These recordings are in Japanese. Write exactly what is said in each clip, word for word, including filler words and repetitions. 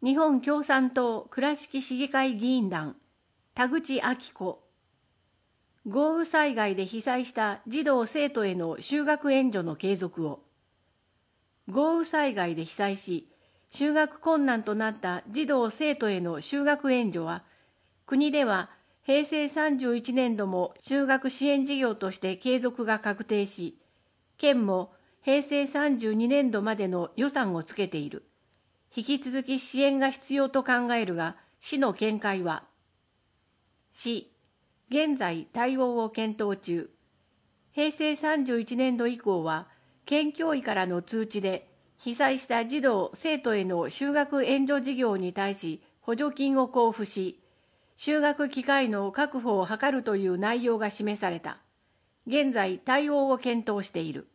日本共産党倉敷市議会議員団田口明子。豪雨災害で被災した児童生徒への就学援助の継続を。豪雨災害で被災し、就学困難となった児童生徒への就学援助は、国ではへいせいさんじゅういちねんども就学支援事業として継続が確定し、県もへいせいさんじゅうにねんどまでの予算をつけている。引き続き支援が必要と考えるが、市の見解は、市、現在対応を検討中。へいせいさんじゅういちねんど以降は、県教委からの通知で、被災した児童・生徒への就学援助事業に対し補助金を交付し、就学機会の確保を図るという内容が示された。現在対応を検討している。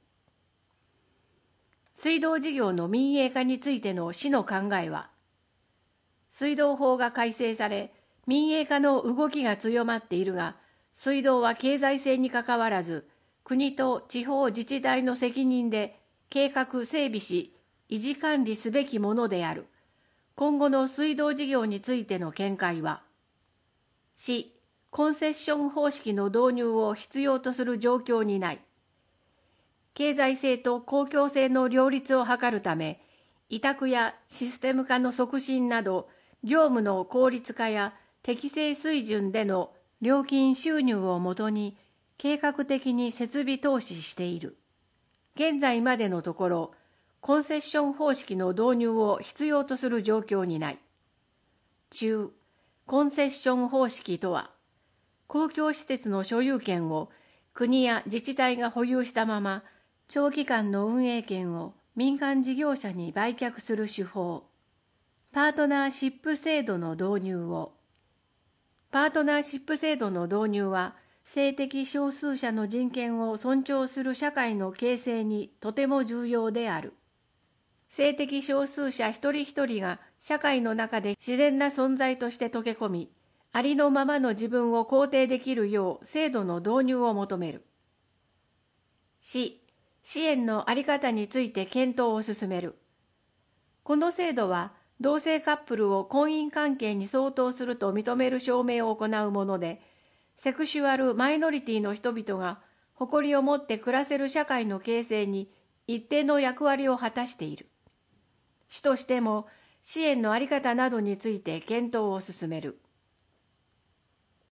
水道事業の民営化についての市の考えは、水道法が改正され、民営化の動きが強まっているが、水道は経済性にかかわらず、国と地方自治体の責任で計画整備し、維持管理すべきものである。今後の水道事業についての見解は、市、コンセッション方式の導入を必要とする状況にない。経済性と公共性の両立を図るため、委託やシステム化の促進など、業務の効率化や適正水準での料金収入をもとに、計画的に設備投資している。現在までのところ、コンセッション方式の導入を必要とする状況にない。中、コンセッション方式とは、公共施設の所有権を国や自治体が保有したまま、長期間の運営権を民間事業者に売却する手法。パートナーシップ制度の導入を。パートナーシップ制度の導入は、性的少数者の人権を尊重する社会の形成にとても重要である。性的少数者一人一人が社会の中で自然な存在として溶け込み、ありのままの自分を肯定できるよう制度の導入を求める。市、支援のあり方について検討を進める。この制度は、同性カップルを婚姻関係に相当すると認める証明を行うもので、セクシュアルマイノリティの人々が誇りを持って暮らせる社会の形成に一定の役割を果たしている。市としても支援のあり方などについて検討を進める。